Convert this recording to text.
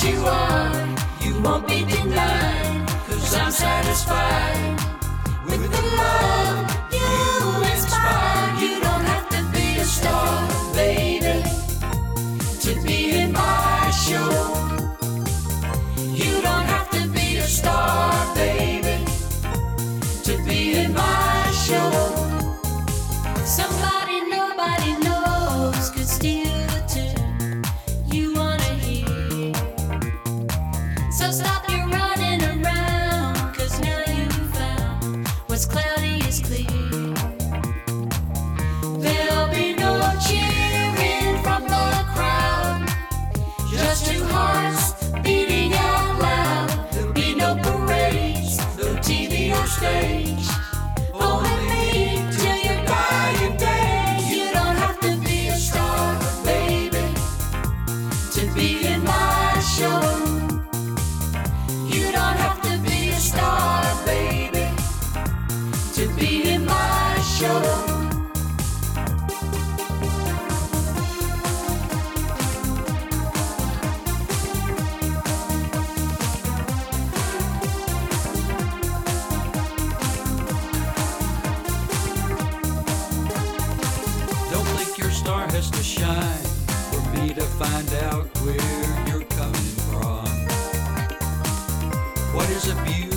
as you are, you won't be denied. 'Cause I'm satisfied with the love you inspire. You don't have to be a star, baby, to be in my show. You don't have to be a star, baby, to be in my show. Somebody nobody knows could steal the tune you wanna hear. So stop your running around, 'cause now you found what's cloudy is clear. There'll be no cheering from the crowd, just two hearts beating out loud. There'll be no parades, no TV or stage. Only me till your dying day. You don't have to be a star, baby, to be in my show. You don't have to be a star, baby, to be in my show. Don't think your star has to shine for me to find out where you're coming from. What is a beauty